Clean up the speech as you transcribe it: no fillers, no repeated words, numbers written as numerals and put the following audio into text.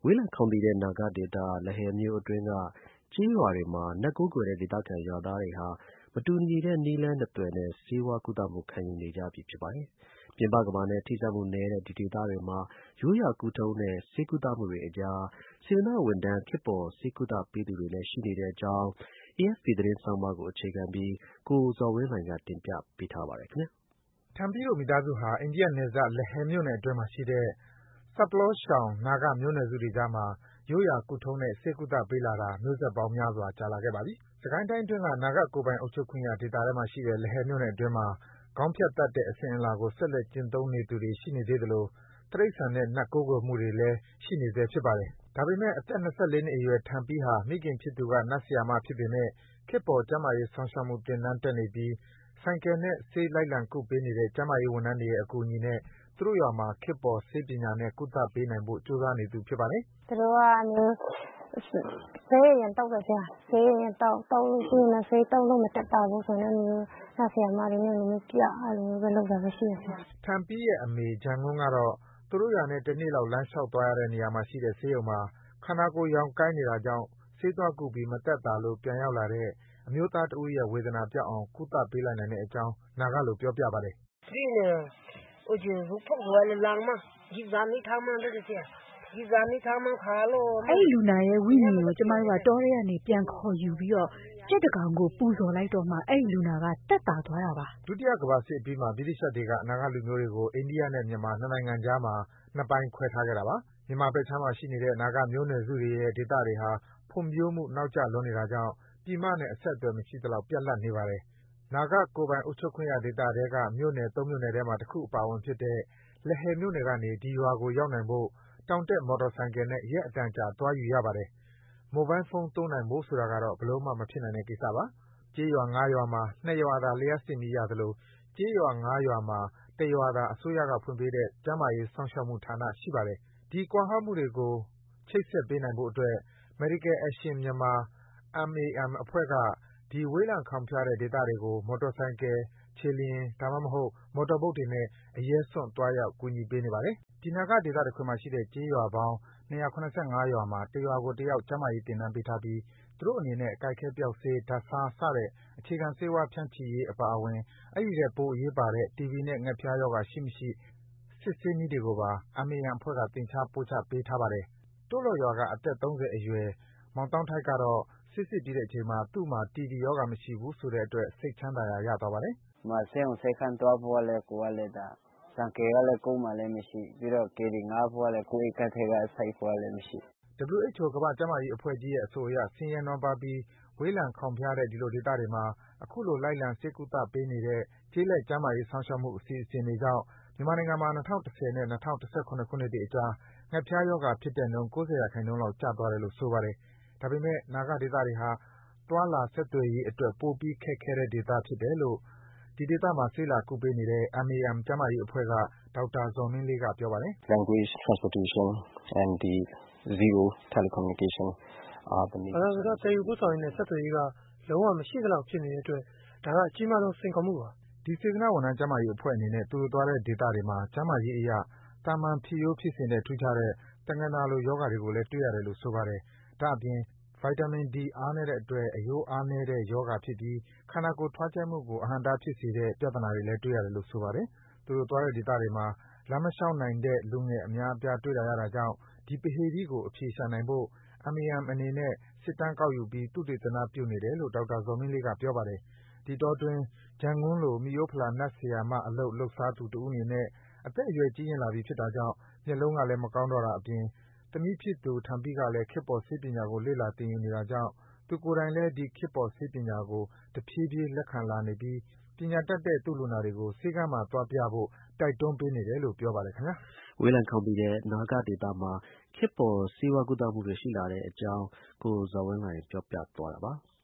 ဝေးလံခေါင်သီတဲ့နာဂဒေသ လဟယ်မြို့အတွင်းက ကျေးရွာတွေမှာ နတ်ကိုးကွယ်တဲ့ ဒေသခံရွာသားတွေဟာ မတူညီတဲ့ နည်းလမ်းနှစ်သွယ်နဲ့ ဆေးဝါးကုသမှု ခံယူနေကြပြီ ဖြစ်ပါတယ်။ ပြင်ပကမ္ဘာနဲ့ ထိစပ်မှုနည်းတဲ့ ဒီဒေသတွေမှာ ရိုးရာကုထုံးနဲ့ ဆေးကုသမှုတွေအကြား စေတနာ့ဝန်ထမ်း ခေတ်ပေါ် ဆေးကုသပေးသူတွေလည်း ရှိနေတဲ့အကြောင်း AFP သတင်းဆောင်းပါးကို အခြေခံပြီး ကိုဇော်ဝင်းလှိုင်က တင်ပြပေးထားပါတယ်။ Thampi တို့ မိသားစုဟာ အိန္ဒိယနယ်စပ် လဟယ်မြို့နယ်အတွင်းမှာရှိတဲ့ Satluj ရှောင် နာဂမျိုးနွယ်စုတွေကြားမှာ ရိုးရာကုထုံးနဲ့ ဆေးကုသပေးလာတာ မျိုးဆက်ပေါင်းများစွာ ကြာလာခဲ့ပါပြီ။ စစ်ကိုင်းတိုင်းအတွင်းက နာဂကိုယ်ပိုင်အုပ်ချုပ်ခွင့်ရဒေသထဲမှာရှိတဲ့ လဟယ်မြို့နယ်အတွင်းမှာ ခေါင်းဖြတ်သတ်တဲ့ အစဉ်အလာကို ဆက်လက်ကျင့်သုံးနေသူတွေ ရှိနေသေးသလို တိရိစ္ဆာန်နဲ့ နတ်ကိုးကွယ်မှုတွေလည်း ရှိနေဆဲဖြစ်ပါတယ်။ ဒါပေမယ့် အသက် ၂၄ နှစ်အရွယ် Thampi ဟာ မိခင်ဖြစ်သူက နတ်ဆရာမဖြစ်ပေမယ့် ခေတ်ပေါ် ကျန်းမာရေးစောင့်ရှောက်မှု သင်တန်းတက်နေပြီး ဆိုင်ကယ်နဲ့ ဆေးလိုက်လံကုပေးနေတဲ့ ကျန်းမာရေးဝန်ထမ်းတွေရဲ့ အကူအညီနဲ့ သူတို့ရွာမှာ ခေတ်ပေါ်ဆေးပညာနဲ့ ကုသပေးနိုင်ဖို့ ကြိုးစားနေသူ ဖြစ်ပါတယ်။ "သူတို့ကဆေးအရင်သောက်တယ်။ ဆေးသောက်လို့ရှိရင် ဆေးသောက်လို့မသက်သာဘူးဆိုရင် နတ်ဆရာမတွေနဲ့ပြ အဲဒီလိုမျိုးလုပ်တာပဲရှိတယ်။ " Thampi ရဲ့အမေ Jangwon ကတော့ သူတို့ရွာနဲ့ တနေ့လောက် လမ်းလျှောက်သွားရတဲ့နေရာမှာရှိတဲ့ ဆေးရုံမှာ ခန္ဓာကိုယ်ယောင်ကိုင်းနေတာကြောင့် ဆေးသွားကုပြီး မသက်သာလို့ ပြန်ရောက်လာတဲ့ အမျိုးသားတဦးရဲ့ ဝေဒနာပျောက်အောင် ကုသပေးလိုက်နိုင်တဲ့အကြောင်း နာဂလို ပြောပြပါတယ်။ " အဲဒီလူနာရဲ့ဝိညာဉ်ကို ကျမတို့က တောထဲကနေ ပြန်ခေါ်ယူပြီး ကြက်တကောင်ကို ပူဇော်လိုက်တော့မှ အဲဒီလူနာက သက်သာသွားတာပါ။ " ဒုတိယကမ္ဘာစစ်အပြီးမှာ ဗြိတိသျှတွေက နာဂလူမျိုးတွေကို အိန္ဒိယနဲ့ မြန်မာ နှစ်နိုင်ငံအကြားမှာ နှစ်ပိုင်းခွဲထားခဲ့တာပါ။ မြန်မာဘက်ခြမ်းမှာရှိနေတဲ့ နာဂမျိုးနွယ်စုတွေရဲ့ ဒေသတွေဟာ ဖွံ့ဖြိုးမှု နောက်ကျလွန်းနေတာကြောင့် ပြည်မနဲ့ အဆက်အသွယ်မရှိသလောက် ပြတ်လပ်နေပါတယ်။ နာဂကိုယ်ပိုင်အုပ်ချုပ်ခွင့်ရဒေသထဲက မြို့နယ် ၃ မြို့နယ်ထဲမှာ တခုအပါအဝင်ဖြစ်တဲ့ လဟယ်မြို့နယ်ကနေ ဒီရွာကိုရောက်နိုင်ဖို့ တောင်တက် မော်တော်ဆိုင်ကယ်နဲ့ ရက်အတန်ကြာ သွားယူရပါတယ်။ မိုဘိုင်းဖုန်းသုံးနိုင်ဖို့ဆိုတာကတော့ ဘယ်လိုမှ မဖြစ်နိုင်တဲ့ကိစ္စပါ။ ကျေးရွာ ၅ ရွာမှာ ၂ ရွာသာ လျှပ်စစ်မီးရသလို ကျေးရွာ ၅ ရွာမှာ တရွာသာ အစိုးရကဖွင့်ပေးတဲ့ ကျန်းမာရေးစောင့်ရှောက်မှုဌာန ရှိပါတယ်။ ဒီကွာဟမှုတွေကို ချိတ်ဆက်ပေးနိုင်ဖို့အတွက် Medical Action Myanmar အဖွဲ့က ဒီ ဝေးလံခေါင်ဖျားတဲ့ ဒေသတွေကို မော်တော်ဆိုင်ကယ်၊ ခြေလျင် ဒါမှမဟုတ် မော်တော်ဘုတ်တွေနဲ့ အရဲစွန့် သွားရောက် ကူညီပေးနေပါတယ်။ ဒီနာဂဒေသတခွင်မှာရှိတဲ့ ကျေးရွာပေါင်း ၂၇၅ ရွာမှာ တရွာကိုတယောက် ကျန်းမာရေးသင်တန်းပေးထားပြီး သူတို့အနေနဲ့ ကိုက်ခဲပျောက်ဆေး၊ ဓါတ်ဆား စတဲ့ အခြေခံဆေးဝါးဖြန့်ချိရေးအပါအဝင် အဲဒီထက် ပိုအရေးပါတဲ့ တီဘီနဲ့ ငှက်ဖျားရောဂါ ရှိမရှိ စစ်ဆေးနည်းတွေကိုပါ MAM အဖွဲ့က သင်ကြားပို့ချပေးထားပါတယ်။ တိုးလော်ရွာက အသက် ၃၀ အရွယ် မောင်သောင်းထိုက်ကတော့ ဆေးစစ်ပြီးတဲ့အချိန်မှာ သူ့မှာ တီဘီရောဂါမရှိဘူးဆိုတဲ့အတွက် စိတ်ချမ်းသာရာ ရသွားပါတယ်။ "ဆေးရုံဆေးခန်းသွားဖို့ကလည်း ဆိုင်ကယ်ကလည်း ကိုယ့်မှာမရှိ၊ ပြီးတော့ ကယ်ရီငှားဖို့ကလည်း ကိုယ့်အိတ်ခတ်ထဲက စိုက်ဖို့ကလည်းမရှိ။ " WHO ကမ္ဘာ့ကျန်းမာရေးအဖွဲ့ကြီးရဲ့အဆိုအရ ဆင်းရဲနွမ်းပါးပြီး ဝေးလံခေါင်ဖျားတဲ့ ဒီလိုဒေသတွေမှာ အခုလို လိုက်လံ ဆေးကုသပေးနေတဲ့ ကျေးလက်ကျန်းမာရေးစောင့်ရှောက်မှု အစီအစဉ်တွေကြောင့် မြန်မာနိုင်ငံမှာ ၂၀၁၀ နဲ့ ၂၀၁၇ ခုနှစ်တွေအကြား ငှက်ဖျားရောဂါဖြစ်တဲ့နှုန်း ၉၀% လောက် ကျသွားတယ်လို့ ဆိုပါတယ်။ ဒါပေမယ့် နာဂဒေသတွေဟာ သွားလာဆက်သွယ်ရေးအတွက် ပိုပြီး ခက်ခဲတဲ့ဒေသဖြစ်တယ်လို့ ဒီဒေသမှာ ဆေးလာကုပေးနေတဲ့ MAM ကျန်းမာရေးအဖွဲ့က ဒေါက်တာဇော်မင်းလေးက ပြောပါတယ်။ "စကားစကား သယ်ယူပို့ဆောင်ရေးနဲ့ ဆက်သွယ်ရေးက လုံးဝမရှိသလောက်ဖြစ်နေတဲ့အတွက် ဒါက အကြီးမားဆုံး စိန်ခေါ်မှုပါ။ " ဒီ စေတနာ့ဝန်ထမ်းကျန်းမာရေးအဖွဲ့အနေနဲ့ သူတို့သွားတဲ့ဒေသတွေမှာ ကျန်းမာရေးအရ သာမန်ဖြစ်ရိုးဖြစ်စဉ်ထက် ထူးခြားတဲ့ သံဃာလို ရောဂါတွေကိုလည်း တွေ့ရတယ်လို့ ဆိုပါတယ်။ ဒါ့အပြင် ဗိုက်တာမင် D အားနည်းတဲ့အတွက် အရိုးအားနည်းတဲ့ရောဂါဖြစ်ပြီး ခန္ဓာကိုယ်ထွားကြက်မှုကို အဟန့်အတားဖြစ်စေတဲ့ ပြဿနာတွေလည်း တွေ့ရတယ်လို့ ဆိုပါတယ်။ သူတို့သွားတဲ့ဒေသတွေမှာ လမ်းမလျှောက်နိုင်တဲ့ လူငယ်အများအပြား တွေ့လာရတာကြောင့် ဒီ ပဟေဠိကို အဖြေရှာနိုင်ဖို့ MAM အနေနဲ့ စစ်တမ်းကောက်ယူပြီး သုတေသနပြုနေတယ်လို့ ဒေါက်တာဇော်မင်းလေးက ပြောပါတယ်။ ဒီတောအတွင်း Jangwon လို မိရိုးဖလာ နတ်ဆရာမအလုပ် လုပ်စားသူတဦးအနေနဲ့ အသက်အရွယ်ကြီးရင့်လာပြီဖြစ်တာကြောင့် မျက်လုံးကလည်း မကောင်းတော့တာအပြင် သမီးဖြစ်သူ Thampi ကလည်း ခေတ်ပေါ်ဆေးပညာကို လေ့လာသင်ယူနေတာကြောင့် သူကိုယ်တိုင်လည်း ဒီ ခေတ်ပေါ်ဆေးပညာကို တဖြည်းဖြည်း လက်ခံလာနေပြီး ပညာတတ်တဲ့ သူ့လူနာတွေကို ဆေးခန်းမှာသွားပြဖို့ တိုက်တွန်းပေးနေတယ်လို့ ပြောပါတယ်ခင်ဗျာ။ ဝေးလံခေါင်သီတဲ့ နာဂဒေသမှာ ခေတ်ပေါ် ဆေးဝါးကုသမှုတွေ ရှိလာတဲ့အကြောင်း ကိုဇော်ဝင်းလှိုင် ပြောပြသွားတာပါ။